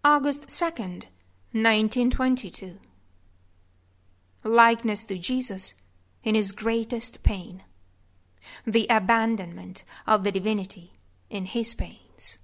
August 2nd, 1922. Likeness to Jesus in his greatest pain. The abandonment of the divinity in his pains.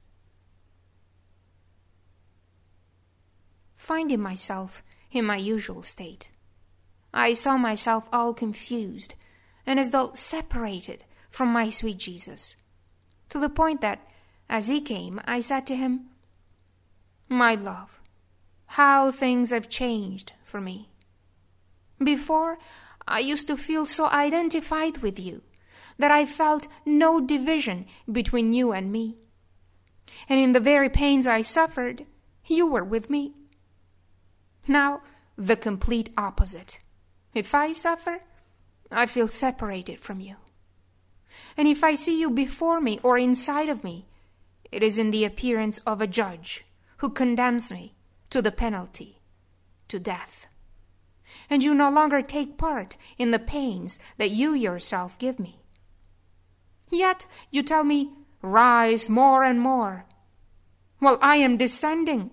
Finding myself in my usual state, I saw myself all confused and as though separated from my sweet Jesus, to the point that, as he came, I said to him, "My love, how things have changed for me. Before, I used to feel so identified with you that I felt no division between you and me. And in the very pains I suffered, you were with me. Now, the complete opposite. If I suffer, I feel separated from you. And if I see you before me or inside of me, it is in the appearance of a judge who condemns me to the penalty, to death. And you no longer take part in the pains that you yourself give me. Yet you tell me, 'Rise more and more,' while I am descending."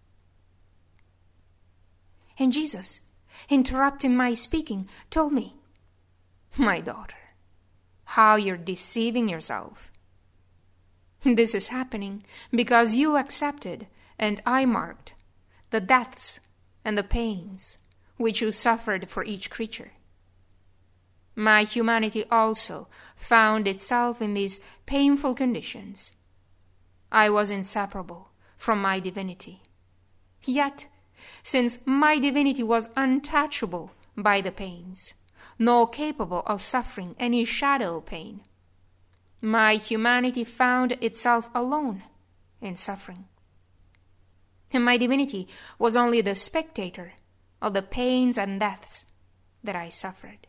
And Jesus, interrupting my speaking, told me, "My daughter, how you're deceiving yourself. This is happening because you accepted, and I marked, the deaths and the pains which you suffered for each creature. My humanity also found itself in these painful conditions. I was inseparable from my divinity. Yet, since my divinity was untouchable by the pains, nor capable of suffering any shadow pain, my humanity found itself alone in suffering. And my divinity was only the spectator of the pains and deaths that I suffered.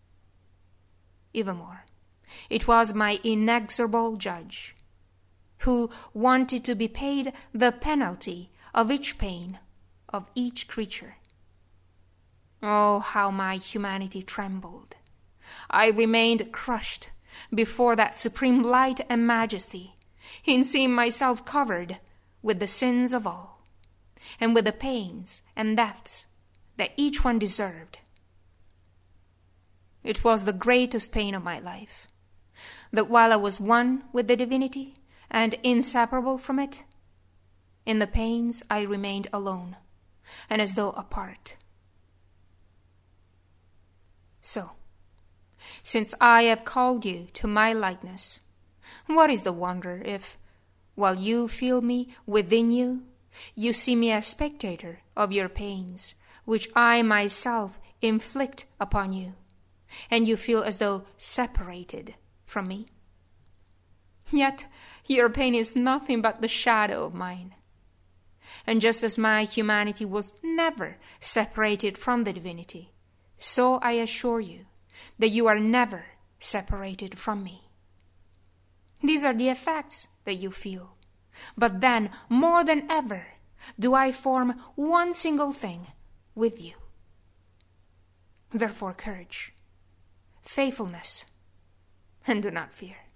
Even more, it was my inexorable judge, who wanted to be paid the penalty of each pain of each creature. Oh, how my humanity trembled! I remained crushed before that supreme light and majesty, in seeing myself covered with the sins of all, and with the pains and deaths that each one deserved. It was the greatest pain of my life, that while I was one with the divinity and inseparable from it, in the pains I remained alone, and as though apart. So, since I have called you to my likeness, what is the wonder if, while you feel me within you, you see me as spectator of your pains, which I myself inflict upon you, and you feel as though separated from me? Yet your pain is nothing but the shadow of mine. And just as my humanity was never separated from the divinity, so I assure you that you are never separated from me. These are the effects that you feel. But then, more than ever, do I form one single thing with you. Therefore, courage, faithfulness, and do not fear.